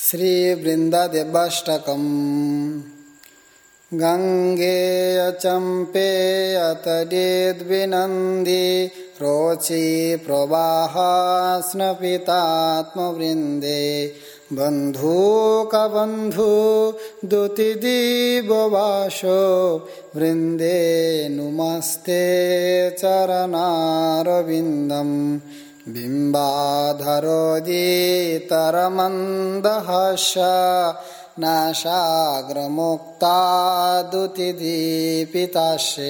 श्रीवृन्ददेवाष्टकम्। गङ्गेय चम्पेय तडेद्विनन्दी रोचि प्रवाहा स्नपितात्मवृन्दे बन्धूकबन्धु दुतिदीववासो वृन्दे नुमस्ते चरणारविन्दम्। बिम्बाधरोदितरमन्दहास्य नासाग्रमुक्ता दुतिदीपितास्ये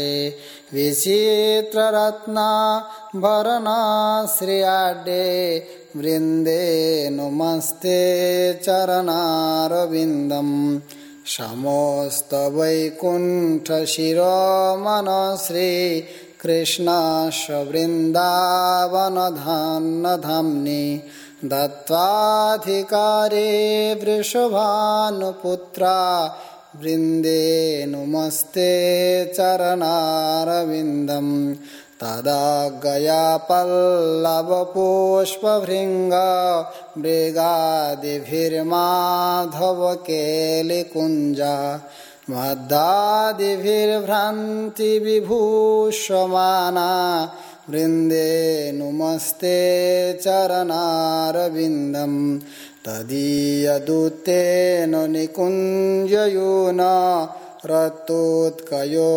विचित्ररत्नाभरणश्रियाढ्ये वृन्दे नुमस्ते चरणारविन्दम्। समस्तवैकुण्ठशिरोमणश्री कृष्णस्य वृन्दावनधाम्नि दत्त्वाधिकारे वृषभानुपुत्रा वृन्दे नुमस्ते चरणारविन्दम्। तदा गयापल्लवपुष्पभृङ्ग मृगादिभिर्माधवकेलिकुञ्जा मद्दादिभिर्भ्रान्तिविभूषमाना वृन्दे नुमस्ते चरणारविन्दम्। तदीयदूतेन निकुञ्जयून रत्तोत्कयो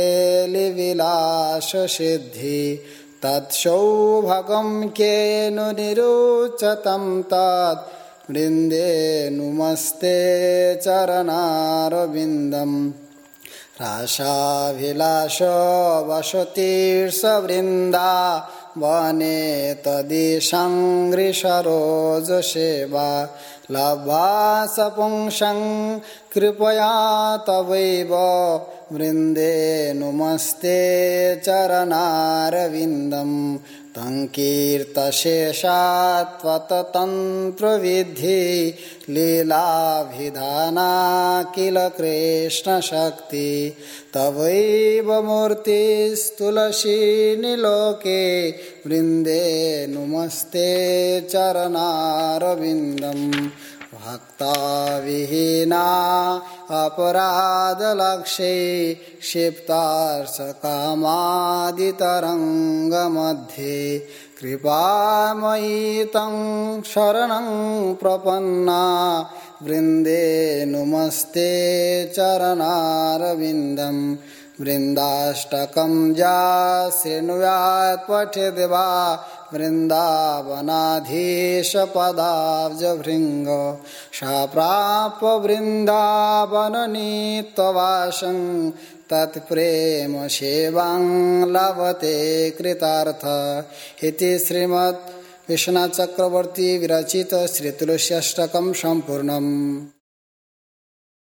केलिविलाससिद्धि तत्सौभगं केन निरोचतं तत् वृन्दे नुमस्ते चरणारविन्दम्। रासाभिलाष वसतिर्षवृन्दावने तदीशाङ्घ्रिसरोजसेवा लब्ध्वा स पुंसं कृपया तवैव वृन्दे नुमस्ते चरणारविन्दम्। तं कीर्तशेषात्वतन्त्रविद्धि लीलाभिधाना किल कृष्णशक्ति तवैव मूर्तिस्तुलसीनि लोके वृन्दे नुमस्ते चरणारविन्दम्। भक्ताविहीना अपराधलक्ष्ये क्षिप्तार्षकामादितरङ्गमध्ये कृपामयी तं शरणं प्रपन्ना वृन्दे नुमस्ते चरणारविन्दम्। वृन्दाष्टकं या शृणुयात् पठेद्वा वृन्दावनाधीशपदाब्जभृङ्ग सा प्राप्य वृन्दावननित्यवासं तत्प्रेम सेवां लभते कृतार्थ इति श्रीमद् विश्वनाथ चक्रवर्ती विरचित श्री तुलसी अष्टकं सम्पूर्णम्।